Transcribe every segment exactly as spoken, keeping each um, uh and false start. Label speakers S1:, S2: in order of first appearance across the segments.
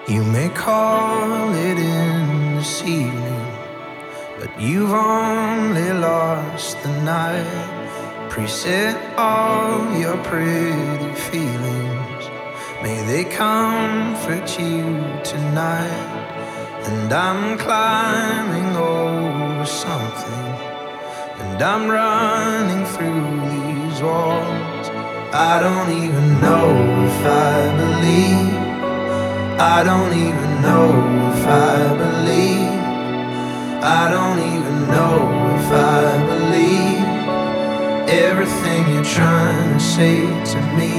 S1: You may call it in this evening, but you've only lost the night. Preset all your pretty feelings, may they comfort you tonight. And I'm climbing over something, and I'm running through these walls. I don't even know if I believe, I don't even know if I believe, I don't even know if I believe everything you're trying to say to me.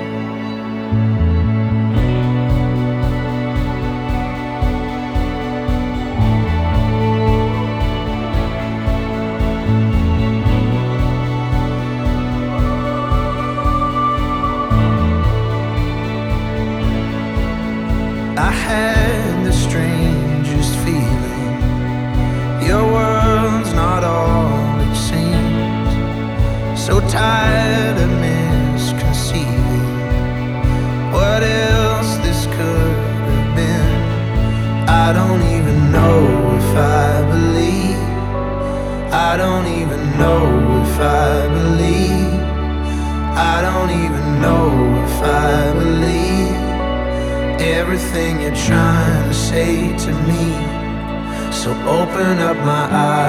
S1: I had the strangest feeling, your world's not all it seems. So tired of misconceiving what else this could have been. I don't even know if I believe, I don't even know if I believe, I don't even know if I believe everything you're trying to say to me. So open up my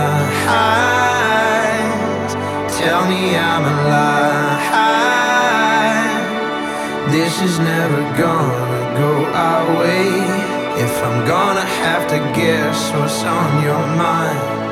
S1: eyes, tell me I'm alive. This is never gonna go our way. If I'm gonna have to guess what's on your mind,